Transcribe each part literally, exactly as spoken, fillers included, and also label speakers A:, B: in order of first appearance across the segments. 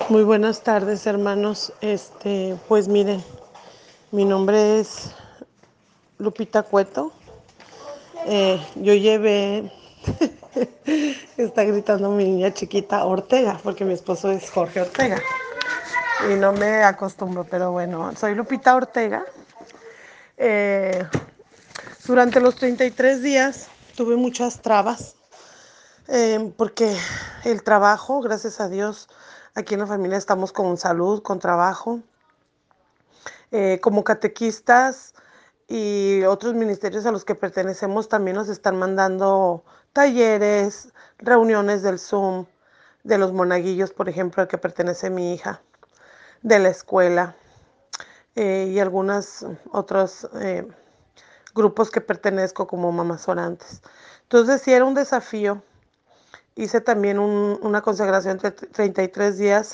A: Muy buenas tardes, hermanos. Este, pues miren, mi nombre es Lupita Cueto. Eh, yo llevé, está gritando mi niña chiquita Ortega, porque mi esposo es Jorge Ortega. Y no me acostumbro, pero bueno, soy Lupita Ortega. Eh, durante los treinta y tres días tuve muchas trabas, eh, porque el trabajo, gracias a Dios, aquí en la familia estamos con salud, con trabajo. Eh, como catequistas y otros ministerios a los que pertenecemos también nos están mandando talleres, reuniones del Zoom, de los monaguillos, por ejemplo, al que pertenece mi hija, de la escuela, eh, y algunos otros eh, grupos que pertenezco como mamás orantes. Entonces sí era un desafío. Hice también un, una consagración de treinta y tres días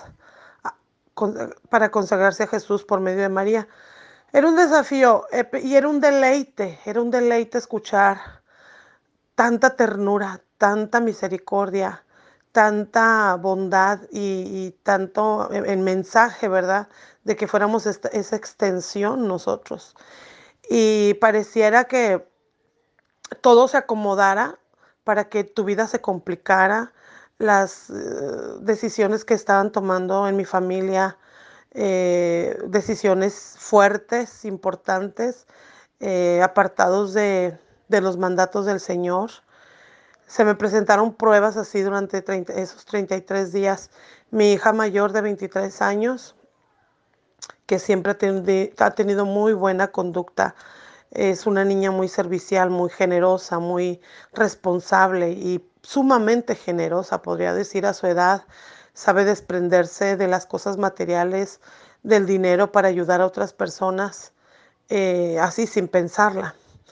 A: para consagrarse a Jesús por medio de María. Era un desafío eh, y era un deleite, era un deleite escuchar tanta ternura, tanta misericordia, tanta bondad y, y tanto en, en mensaje, ¿verdad? De que fuéramos esta, esa extensión nosotros. Y pareciera que todo se acomodara para que tu vida se complicara, las eh, decisiones que estaban tomando en mi familia, eh, decisiones fuertes, importantes, eh, apartados de, de los mandatos del Señor. Se me presentaron pruebas así durante treinta, esos treinta y tres días. Mi hija mayor de veintitrés años, que siempre ha, tendi, ha tenido muy buena conducta, es una niña muy servicial, muy generosa, muy responsable y sumamente generosa, podría decir, a su edad. Sabe desprenderse de las cosas materiales, del dinero para ayudar a otras personas, eh, así sin pensarla.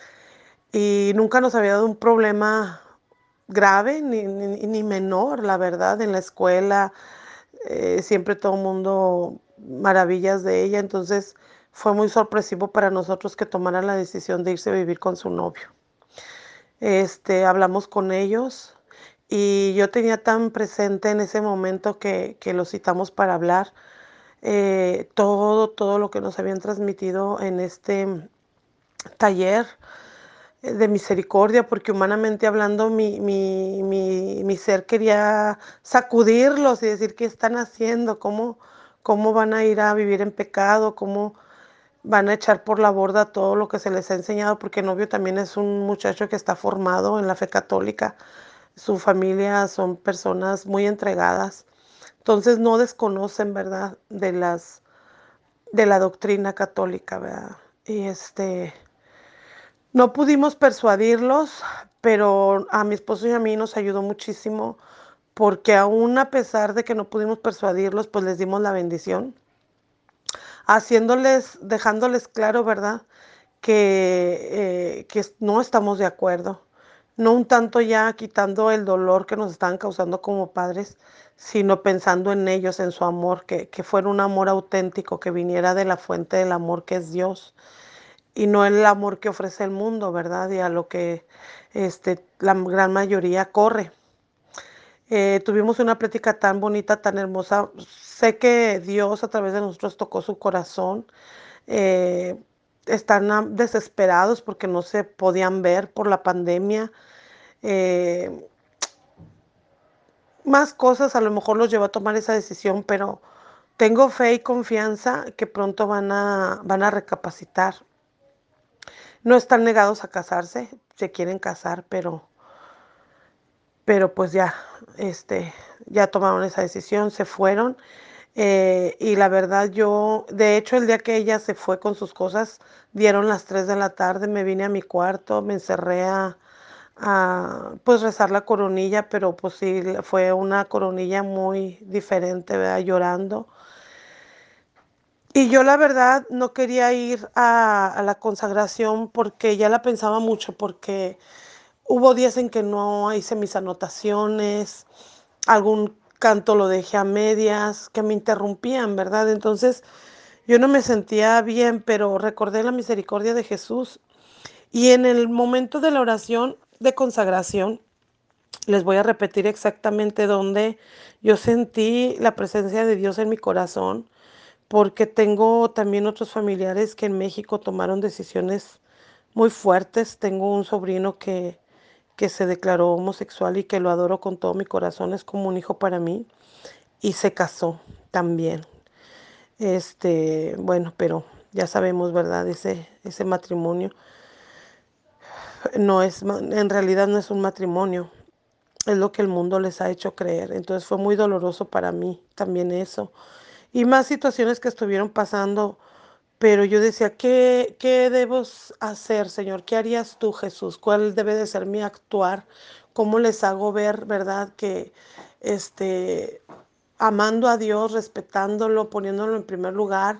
A: Y nunca nos había dado un problema grave ni, ni, ni menor, la verdad, en la escuela. Eh, siempre todo el mundo maravillas de ella. Entonces fue muy sorpresivo para nosotros que tomara la decisión de irse a vivir con su novio. Este, hablamos con ellos y yo tenía tan presente en ese momento que, que los citamos para hablar, eh, todo, todo lo que nos habían transmitido en este taller de misericordia, porque humanamente hablando mi, mi, mi, mi ser quería sacudirlos y decir qué están haciendo, cómo, cómo van a ir a vivir en pecado, cómo van a echar por la borda todo lo que se les ha enseñado, porque el novio también es un muchacho que está formado en la fe católica, su familia son personas muy entregadas, entonces no desconocen, ¿verdad?, de las de la doctrina católica, ¿verdad? Y este no pudimos persuadirlos, pero a mi esposo y a mí nos ayudó muchísimo porque aún a pesar de que no pudimos persuadirlos, pues les dimos la bendición, haciéndoles, dejándoles claro, ¿verdad? Que, eh, que no estamos de acuerdo, no un tanto ya quitando el dolor que nos estaban causando como padres, sino pensando en ellos, en su amor, que, que fuera un amor auténtico, que viniera de la fuente del amor que es Dios y no el amor que ofrece el mundo, ¿verdad? Y a lo que este, la gran mayoría corre. Eh, tuvimos una plática tan bonita, tan hermosa. Sé que Dios a través de nosotros tocó su corazón. Eh, están ah, desesperados porque no se podían ver por la pandemia. Eh, más cosas a lo mejor los llevó a tomar esa decisión, pero tengo fe y confianza que pronto van a, van a recapacitar. No están negados a casarse, se quieren casar, pero, pero pues ya, este, ya tomaron esa decisión, se fueron. Eh, y la verdad yo, de hecho el día que ella se fue con sus cosas, dieron las tres de la tarde, me vine a mi cuarto, me encerré a, a pues rezar la coronilla, pero pues sí, fue una coronilla muy diferente, ¿verdad? Llorando. Y yo la verdad no quería ir a, a la consagración porque ya la pensaba mucho, porque hubo días en que no hice mis anotaciones, algún canto lo dejé a medias, que me interrumpían, ¿verdad? Entonces yo no me sentía bien, pero recordé la misericordia de Jesús. Y en el momento de la oración de consagración, Les voy a repetir exactamente dónde yo sentí la presencia de Dios en mi corazón, porque tengo también otros familiares que en México tomaron decisiones muy fuertes. Tengo un sobrino que, que se declaró homosexual y que lo adoro con todo mi corazón, es como un hijo para mí, y se casó también. Este, bueno, pero ya sabemos, ¿verdad? Ese, ese matrimonio no es, ma- en realidad no es un matrimonio, es lo que el mundo les ha hecho creer. Entonces fue muy doloroso para mí también eso. Y más situaciones que estuvieron pasando, pero yo decía, ¿qué, qué debo hacer, Señor? ¿Qué harías tú, Jesús? ¿Cuál debe de ser mi actuar? ¿Cómo les hago ver, verdad, que este, amando a Dios, respetándolo, poniéndolo en primer lugar,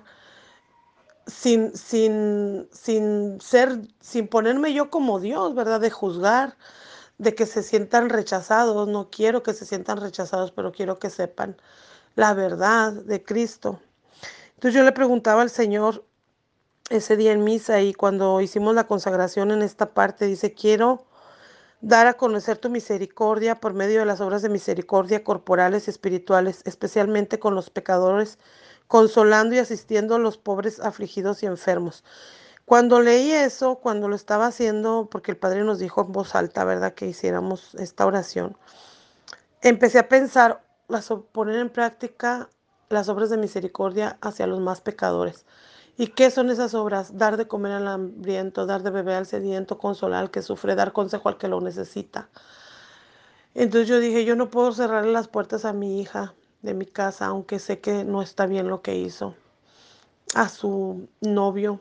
A: sin, sin, sin ser, sin ponerme yo como Dios, ¿verdad? De juzgar, de que se sientan rechazados. No quiero que se sientan rechazados, pero quiero que sepan la verdad de Cristo. Entonces yo le preguntaba al Señor ese día en misa, y cuando hicimos la consagración en esta parte, dice, quiero dar a conocer tu misericordia por medio de las obras de misericordia corporales y espirituales, especialmente con los pecadores, consolando y asistiendo a los pobres, afligidos y enfermos. Cuando leí eso, cuando lo estaba haciendo, porque el Padre nos dijo en voz alta, ¿verdad?, que hiciéramos esta oración, empecé a pensar, las, poner en práctica las obras de misericordia hacia los más pecadores. ¿Y qué son esas obras? Dar de comer al hambriento, dar de beber al sediento, consolar al que sufre, dar consejo al que lo necesita. Entonces yo dije, yo no puedo cerrarle las puertas a mi hija de mi casa, aunque sé que no está bien lo que hizo. A su novio,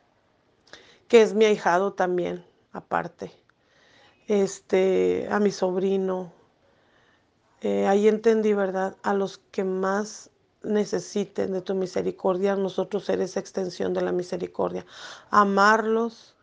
A: que es mi ahijado también, aparte. Este, a mi sobrino. Eh, ahí entendí, ¿verdad? A los que más necesiten de tu misericordia, nosotros ser esa extensión de la misericordia. Amarlos,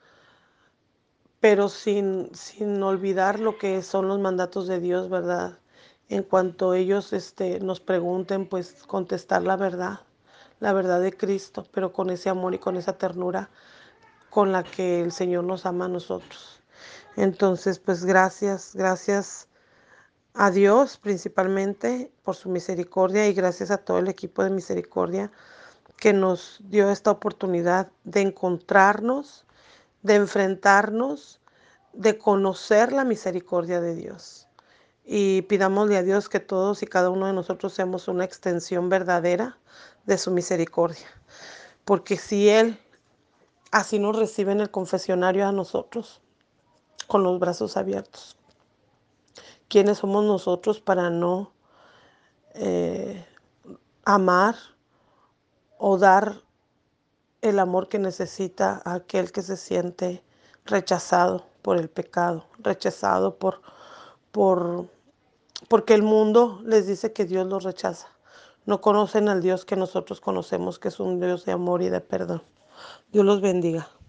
A: pero sin, sin olvidar lo que son los mandatos de Dios, ¿verdad? En cuanto ellos este, nos pregunten, pues contestar la verdad, la verdad de Cristo, pero con ese amor y con esa ternura con la que el Señor nos ama a nosotros. Entonces, pues gracias, gracias a Dios principalmente por su misericordia, y gracias a todo el equipo de misericordia que nos dio esta oportunidad de encontrarnos, de enfrentarnos, de conocer la misericordia de Dios. Y pidámosle a Dios que todos y cada uno de nosotros seamos una extensión verdadera de su misericordia. Porque si Él así nos recibe en el confesionario a nosotros, con los brazos abiertos, ¿quiénes somos nosotros para no eh, amar o dar el amor que necesita a aquel que se siente rechazado por el pecado, rechazado por, por, porque el mundo les dice que Dios los rechaza? No conocen al Dios que nosotros conocemos, que es un Dios de amor y de perdón. Dios los bendiga.